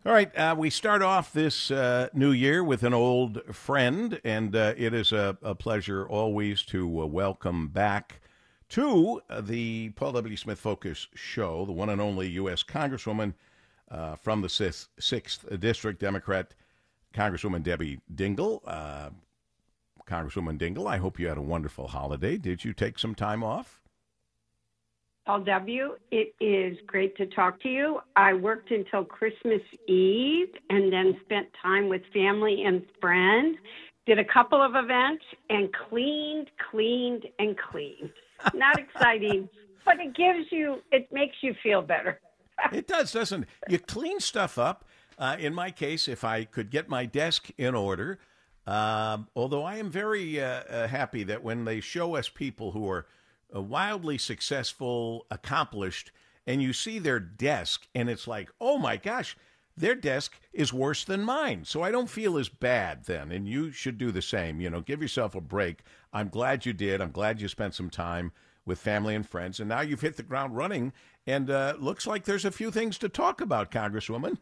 All right, we start off this new year with an old friend, and it is a pleasure always to welcome back to the Paul W. Smith Focus Show, the one and only U.S. Congresswoman from the 6th District, Democrat Congresswoman Debbie Dingell. Congresswoman Dingell, I hope you had a wonderful holiday. Did you take some time off? Paul W., it is great to talk to you. I worked until Christmas Eve and then spent time with family and friends, did a couple of events, and cleaned. Not exciting, but it makes you feel better. It does, doesn't it? You clean stuff up. In my case, if I could get my desk in order, although I am very happy that when they show us people who are wildly successful, accomplished, and you see their desk, and it's like, oh my gosh, their desk is worse than mine. So I don't feel as bad then, and you should do the same. You know, give yourself a break. I'm glad you did. I'm glad you spent some time with family and friends, and now you've hit the ground running, and looks like there's a few things to talk about, Congresswoman.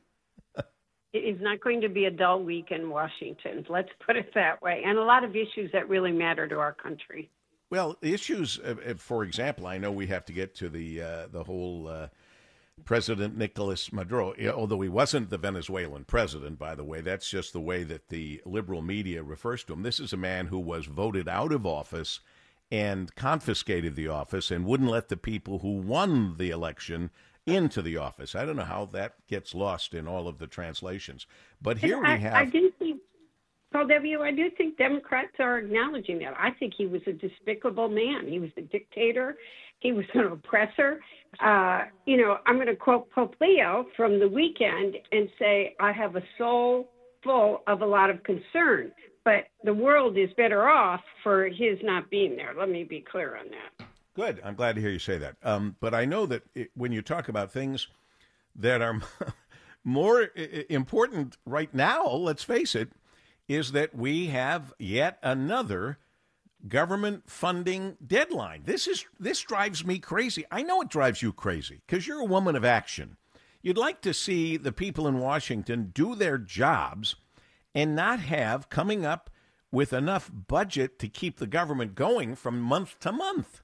It is not going to be a dull week in Washington, let's put it that way, and a lot of issues that really matter to our country. Well, issues, for example, I know we have to get to the whole President Nicolas Maduro, although he wasn't the Venezuelan president, by the way. That's just the way that the liberal media refers to him. This is a man who was voted out of office and confiscated the office and wouldn't let the people who won the election into the office. I don't know how that gets lost in all of the translations. But here we have... I do think, Paul W., I do think Democrats are acknowledging that. I think he was a despicable man. He was a dictator. He was an oppressor. I'm going to quote Pope Leo from the weekend and say, I have a soul full of a lot of concern, but the world is better off for his not being there. Let me be clear on that. Good. I'm glad to hear you say that. But I know that when you talk about things that are more important right now, let's face it, is that we have yet another government funding deadline. This drives me crazy. I know it drives you crazy because you're a woman of action. You'd like to see the people in Washington do their jobs and not have coming up with enough budget to keep the government going from month to month.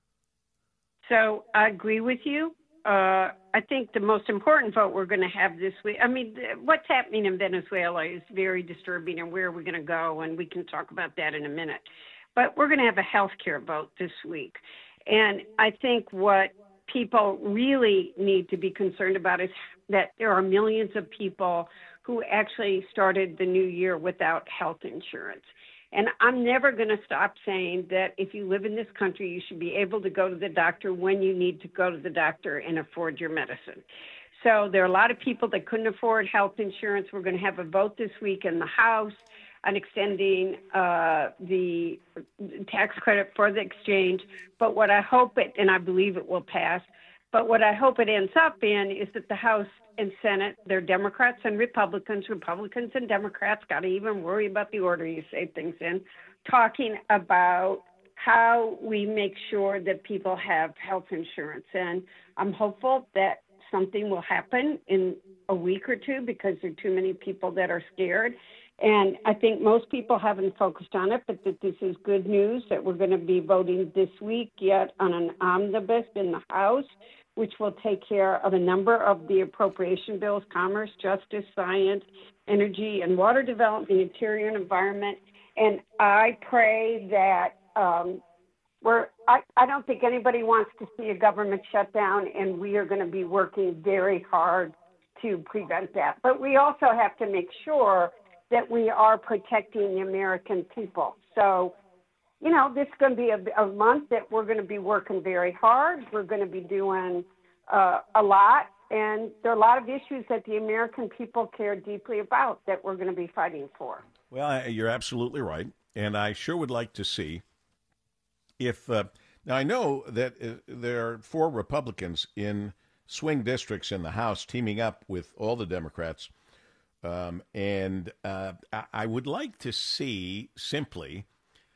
So I agree with you. I think the most important vote we're going to have this week, what's happening in Venezuela is very disturbing, and where are we going to go, and we can talk about that in a minute. But we're going to have a health care vote this week. And I think what people really need to be concerned about is that there are millions of people who actually started the new year without health insurance. And I'm never going to stop saying that if you live in this country, you should be able to go to the doctor when you need to go to the doctor and afford your medicine. So there are a lot of people that couldn't afford health insurance. We're going to have a vote this week in the House on extending the tax credit for the exchange. But what I hope and I believe it will pass, but what I hope it ends up in is that the House and Senate, they're Democrats and Republicans and Democrats, got to even worry about the order you say things in, talking about how we make sure that people have health insurance. And I'm hopeful that something will happen in a week or two because there are too many people that are scared. And I think most people haven't focused on it, but that this is good news that we're going to be voting this week yet on an omnibus in the House, which will take care of a number of the appropriation bills: commerce, justice, science, energy, and water development, interior and environment. And I pray that I don't think anybody wants to see a government shutdown, and we are going to be working very hard to prevent that. But we also have to make sure that we are protecting the American people. So, this is going to be a month that we're going to be working very hard. We're going to be doing a lot. And there are a lot of issues that the American people care deeply about that we're going to be fighting for. Well, you're absolutely right. And I sure would like to see if now I know that there are 4 Republicans in swing districts in the House teaming up with all the Democrats. And I would like to see simply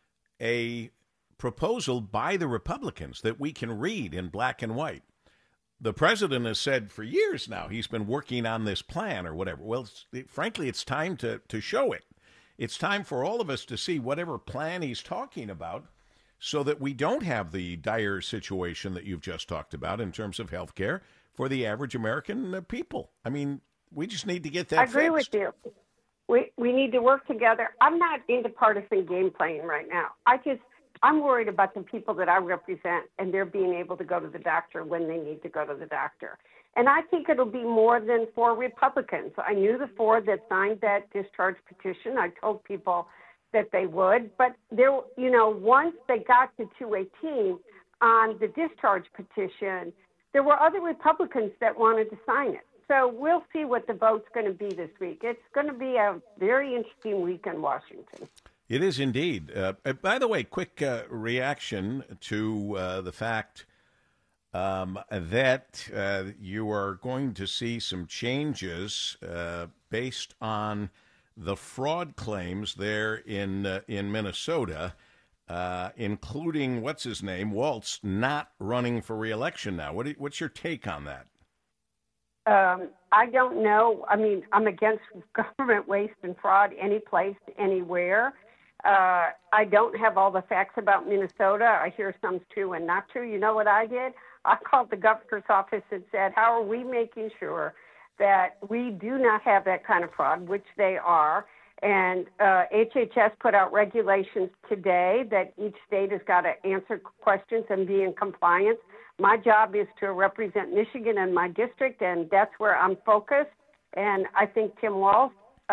a proposal by the Republicans that we can read in black and white the president has said for years now he's been working on this plan or whatever. Well, frankly, it's time to show it. It's time for all of us to see whatever plan he's talking about so that we don't have the dire situation that you've just talked about in terms of health care for the average American people. I mean, we just need to get that fixed. I agree with you. We need to work together. I'm not into partisan game playing right now. I'm worried about the people that I represent and their being able to go to the doctor when they need to go to the doctor. And I think it'll be more than 4 Republicans. I knew the 4 that signed that discharge petition. I told people that they would. But there, once they got to 218 on the discharge petition, there were other Republicans that wanted to sign it. So we'll see what the vote's going to be this week. It's going to be a very interesting week in Washington. It is indeed. By the way, quick reaction to the fact that you are going to see some changes based on the fraud claims there in Minnesota, including what's his name, Waltz, not running for re-election now. What's your take on that? I don't know. I mean, I'm against government waste and fraud any place, anywhere. I don't have all the facts about Minnesota. I hear some's true and not true. You know what I did? I called the governor's office and said, how are we making sure that we do not have that kind of fraud, which they are. And HHS put out regulations today that each state has got to answer questions and be in compliance. My job is to represent Michigan in my district, and that's where I'm focused. And I think Tim Walz,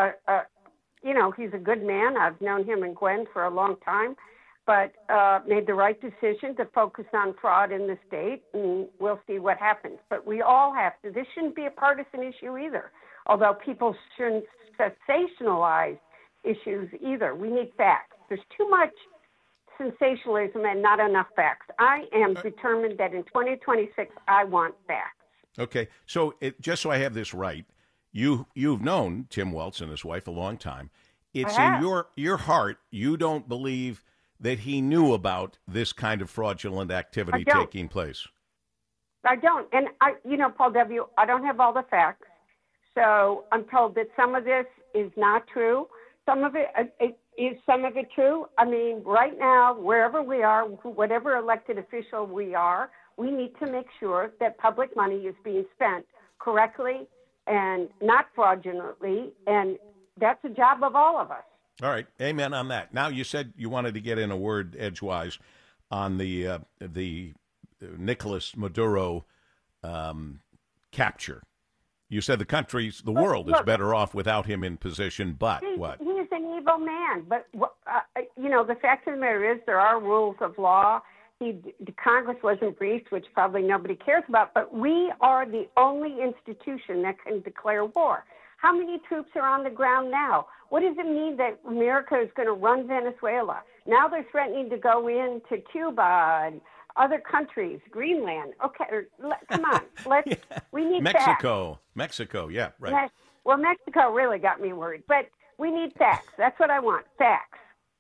he's a good man. I've known him and Gwen for a long time, but made the right decision to focus on fraud in the state, and we'll see what happens. But we all have to. This shouldn't be a partisan issue either, although people shouldn't sensationalize issues either. We need facts. There's too much sensationalism and not enough facts. I am determined that in 2026, I want facts. Okay, so just so I have this right, you've known Tim Walz and his wife a long time. It's in your heart. You don't believe that he knew about this kind of fraudulent activity taking place. I don't. And Paul W., I don't have all the facts. So I'm told that some of this is not true. Some of it is some of it true. I mean, right now, wherever we are, whatever elected official we are, we need to make sure that public money is being spent correctly and not fraudulently. And that's a job of all of us. All right. Amen on that. Now, you said you wanted to get in a word edgewise on the Nicolas Maduro capture. You said the world is better off without him in position, but what? He's an evil man. But, the fact of the matter is there are rules of law. The Congress wasn't briefed, which probably nobody cares about, but we are the only institution that can declare war. How many troops are on the ground now? What does it mean that America is going to run Venezuela? Now they're threatening to go into Cuba and other countries, Greenland. Okay, come on. We need Mexico. Facts. Mexico, yeah, right. Well, Mexico really got me worried, but we need facts. That's what I want, facts.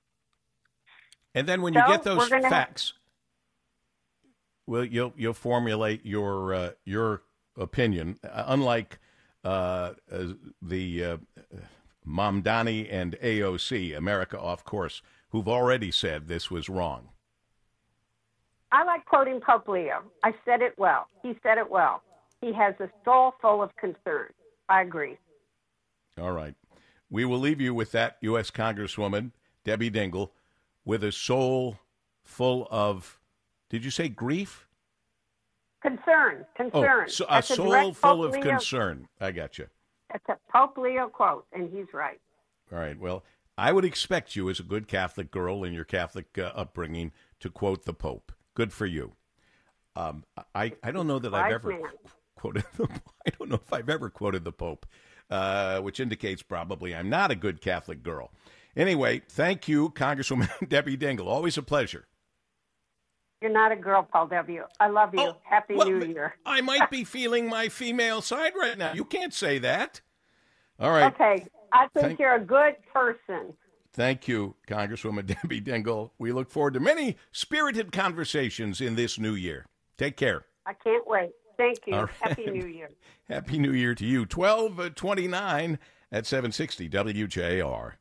And then when you get those facts, well, you'll formulate your opinion. Unlike the Mamdani and AOC, America Off Course, who've already said this was wrong. I like quoting Pope Leo. I said it well. He said it well. He has a soul full of concern. I agree. All right. We will leave you with that, U.S. Congresswoman Debbie Dingell, with a soul full of, did you say grief? Concern. Oh, so a soul full of concern. I got you. That's a Pope Leo quote, and he's right. All right. Well, I would expect you, as a good Catholic girl in your Catholic upbringing, to quote the Pope. Good for you. I don't know that I've ever quoted the I don't know if I've ever quoted the Pope, which indicates probably I'm not a good Catholic girl. Anyway, thank you, Congresswoman Debbie Dingell. Always a pleasure. You're not a girl, Paul W. I love you. Happy New Year. I might be feeling my female side right now. You can't say that. All right. Okay. I think you're a good person. Thank you, Congresswoman Debbie Dingell. We look forward to many spirited conversations in this new year. Take care. I can't wait. Thank you. All right. Happy New Year. Happy New Year to you. 12:29 at 760 WJR.